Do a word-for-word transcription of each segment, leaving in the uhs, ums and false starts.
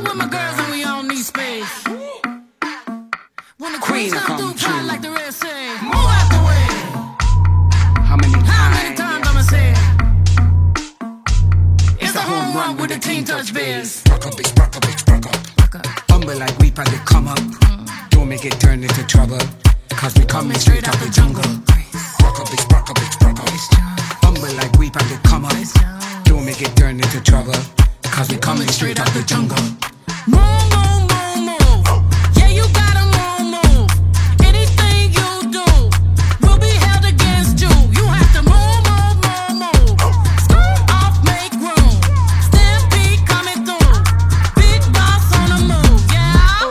with my girls and we all need space. When the Queen queens come come through, cry true. like the rest say, move out the way. How many times? How many times I'ma say it? It's a home run with the team touch bears. Rock up, bitch, rock up, bitch, rock up. Rock up. Humble like we probably come up. Don't make it turn into trouble. Cause we coming straight out the jungle. Rock up, bitch, rock up, bitch, rock up. Humble like we probably come up. Don't make it turn into trouble. Cause we coming straight out the jungle. Move, move, move, move. Yeah, you gotta move, move. Anything you do will be held against you. You have to move, move, move, move. Scoot off, make room. Stampede coming through. Big boss on the move, yeah.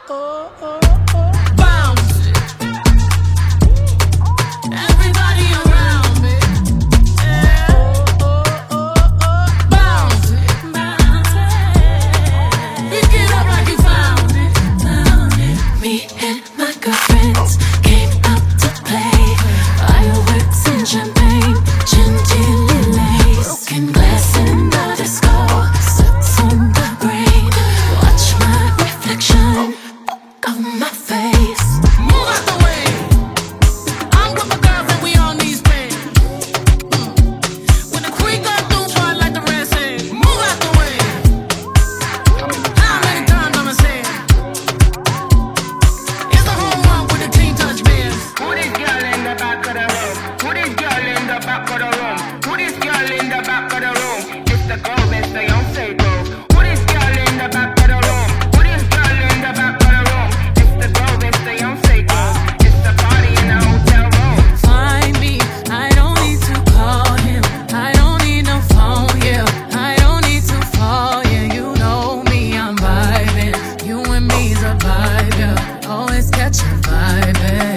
Bounce it. Everybody around me. Yeah. Bounce it. Pick it up like you found it. Me and my girlfriends came out to play. Fireworks and champagne, chantilly lace. Broken glass in the disco, sucks on the brain. Watch my reflection on my face. Move out the way. I'm with my girls and we all need space. When the queen come through, part like the rest say, move out the way. How many times I'ma say it? It's a home run with the team touch bears. Who this girl in the back of the room? Who this girl in the back of the room? Who this girl in the back of the room? It's the girl, Miss Beyonce girl. Who this girl in the back of the room? Who this girl in the back of the room? It's the girl, Miss Beyonce girl. It's the party in the hotel room. Find me, I don't need to call him. I don't need no phone, yeah. I don't need to fall, yeah. You know me, I'm vibing. You and me's a vibe, yeah. Always catch a vibe, eh.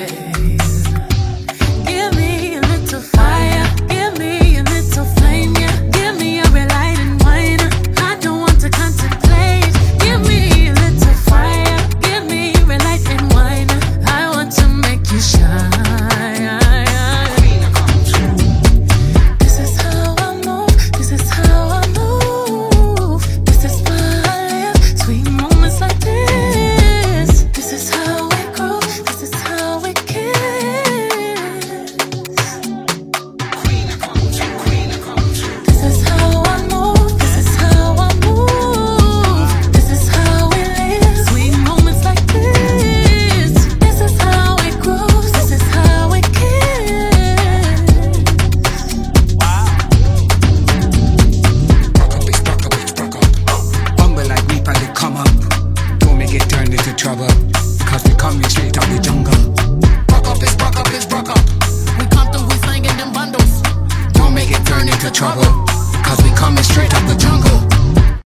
Give me a little fire, give me a little flame, yeah. Give me a red light and wine. I don't want to contemplate. Give me a little fire, give me a red light and wine. I want to make you shine. This is how I move, this is how I move. This is why I live, sweet moments like this. This is how we grow, this is how we kiss. This is how I move, this is how I move. This is how we live, sweet moments like this. This is how it grows, this is how we kiss. Rock up, bitch, rock up, bitch, rock up. Humble like we probably come up. Don't make it turn into trouble. Cause we coming straight out the jungle. Rock up, bitch, rock up, bitch, rock up. We come through, we slinging them bundles. Don't make it turn into trouble. Cause we coming straight out the jungle.